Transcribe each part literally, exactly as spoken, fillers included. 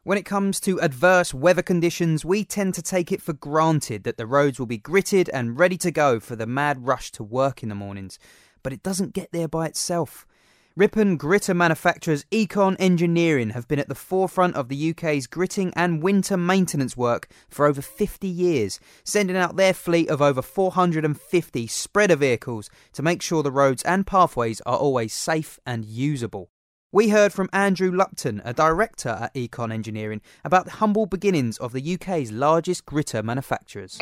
When it comes to adverse weather conditions, we tend to take it for granted that the roads will be gritted and ready to go for the mad rush to work in the mornings. But it doesn't get there by itself. Ripon gritter manufacturers Econ Engineering have been at the forefront of the U K's gritting and winter maintenance work for over fifty years, sending out their fleet of over four hundred fifty spreader vehicles to make sure the roads and pathways are always safe and usable. We heard from Andrew Lupton, a director at Econ Engineering, about the humble beginnings of the U K's largest gritter manufacturers.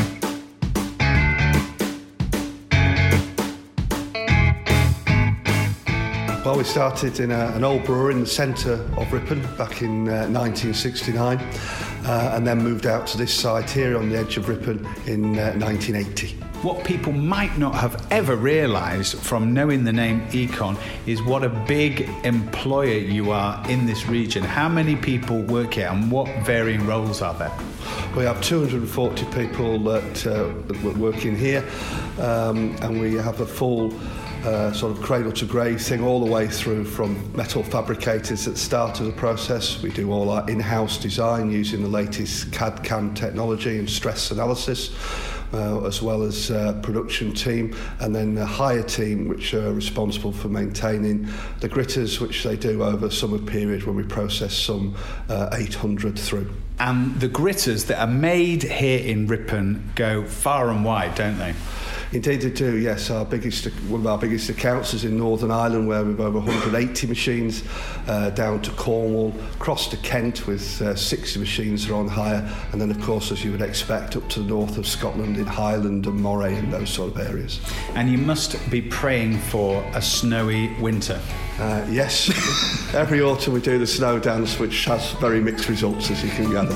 Well, we started in a, an old brewery in the centre of Ripon back in uh, nineteen sixty-nine uh, and then moved out to this site here on the edge of Ripon in uh, nineteen eighty. What people might not have ever realised from knowing the name Econ is what a big employer you are in this region. How many people work here and what varying roles are there? We have two hundred forty people that, uh, that work in here um, and we have a full Uh, sort of cradle to grave thing all the way through from metal fabricators at the start of the process. We do all our in-house design using the latest C A D C A M technology and stress analysis, uh, as well as uh, production team, and then a hire team which are responsible for maintaining the gritters, which they do over a summer period when we process some uh, eight hundred through. And the gritters that are made here in Ripon go far and wide, don't they? Indeed they do, yes. Our biggest, one of our biggest accounts is in Northern Ireland, where we've over one hundred eighty machines, uh, down to Cornwall, across to Kent with uh, sixty machines that are on hire, and then of course, as you would expect, up to the north of Scotland in Highland and Moray and those sort of areas. And you must be praying for a snowy winter. Uh, yes, every autumn we do the snow dance, which has very mixed results, as you can gather.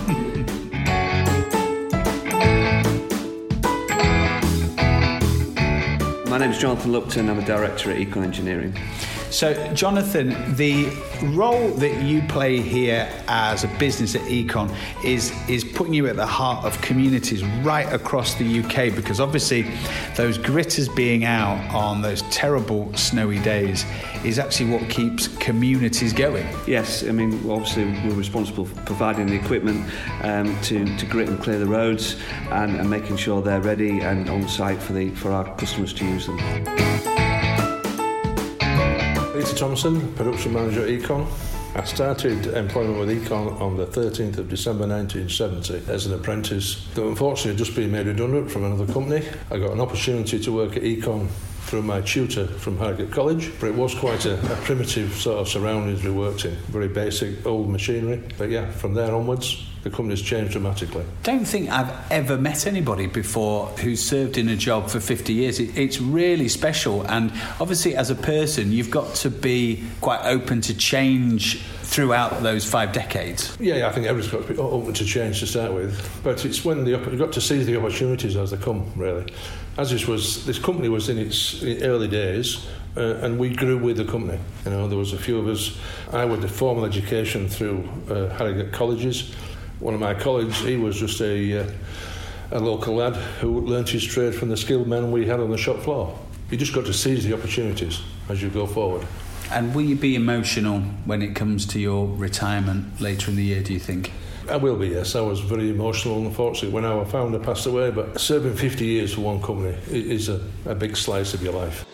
My name is Jonathan Lupton, I'm a director at Econ Engineering. So, Jonathan, the role that you play here as a business at Econ is, is putting you at the heart of communities right across the U K, because obviously those gritters being out on those terrible snowy days is actually what keeps communities going. Yes, I mean, obviously we're responsible for providing the equipment um, to, to grit and clear the roads and, and making sure they're ready and on site for, the, for our customers to use them. Peter Thompson, production manager at Econ. I started employment with Econ on the thirteenth of December nineteen seventy as an apprentice. Though unfortunately I'd just been made redundant from another company. I got an opportunity to work at Econ through my tutor from Harrogate College, but it was quite a, a primitive sort of surroundings we worked in, very basic old machinery. But yeah, from there onwards, the company's changed dramatically. Don't think I've ever met anybody before who's served in a job for fifty years. It, it's really special, and obviously as a person you've got to be quite open to change throughout those five decades. Yeah, yeah I think everyone's got to be open to change to start with, but it's when the, you've got to seize the opportunities as they come, really. As this was, this company was in its early days, uh, and we grew with the company. You know, there was a few of us. I went to formal education through uh, Harrogate colleges. One of my colleagues, he was just a, uh, a local lad who learnt his trade from the skilled men we had on the shop floor. You just got to seize the opportunities as you go forward. And will you be emotional when it comes to your retirement later in the year, do you think? I will be, yes. I was very emotional, unfortunately, when our founder passed away, but serving fifty years for one company is a, a big slice of your life.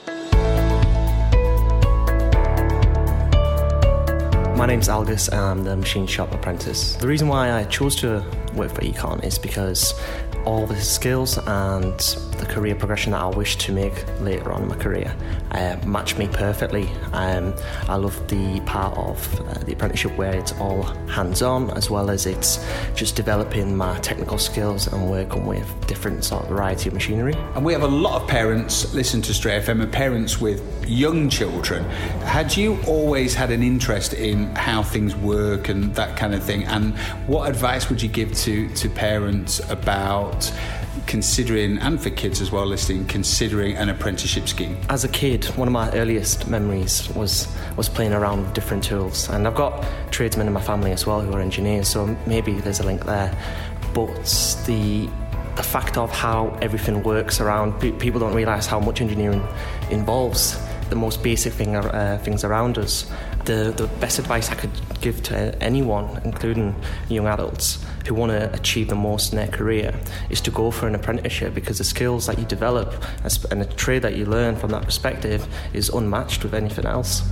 My name's Algus and I'm the machine shop apprentice. The reason why I chose to work for Econ is because all the skills and the career progression that I wish to make later on in my career uh, match me perfectly. Um, I love the part of uh, the apprenticeship where it's all hands-on, as well as it's just developing my technical skills and working with different sort of variety of machinery. And we have a lot of parents listen to Stray F M, and parents with young children. Had you always had an interest in how things work and that kind of thing? And what advice would you give to, to parents about considering, and for kids as well listening, considering an apprenticeship scheme? As a kid, one of my earliest memories was was playing around with different tools, and I've got tradesmen in my family as well who are engineers, so maybe there's a link there. But the the fact of how everything works around, people don't realise how much engineering involves the most basic thing, uh, things around us, the, the best advice I could give to anyone, including young adults who want to achieve the most in their career, is to go for an apprenticeship, because the skills that you develop and the trade that you learn from that perspective is unmatched with anything else.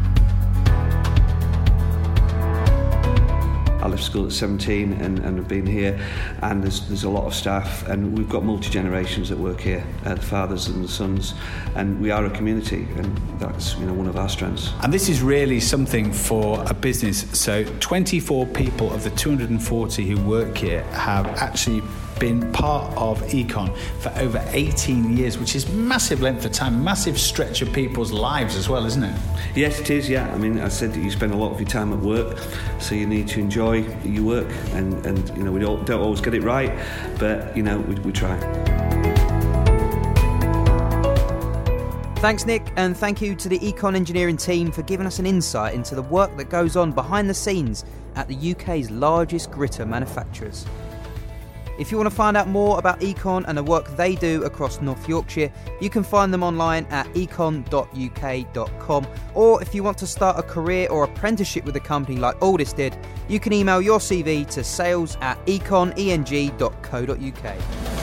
I left school at seventeen and, and have been here, and there's, there's a lot of staff, and we've got multi-generations that work here, uh, the fathers and the sons, and we are a community, and that's, you know, one of our strengths. And this is really something for a business. So twenty-four people of the two hundred forty who work here have actually been part of Econ for over eighteen years, which is massive length of time, massive stretch of people's lives as well, isn't it? Yes, it is, yeah. I mean, I said that you spend a lot of your time at work, so you need to enjoy your work, and, and you know, we don't, don't always get it right, but, you know, we, we try. Thanks, Nick, and thank you to the Econ Engineering team for giving us an insight into the work that goes on behind the scenes at the U K's largest gritter manufacturers. If you want to find out more about Econ and the work they do across North Yorkshire, you can find them online at econ dot u k dot com, or if you want to start a career or apprenticeship with a company like Aldis did, you can email your C V to sales at econ eng dot co dot u k.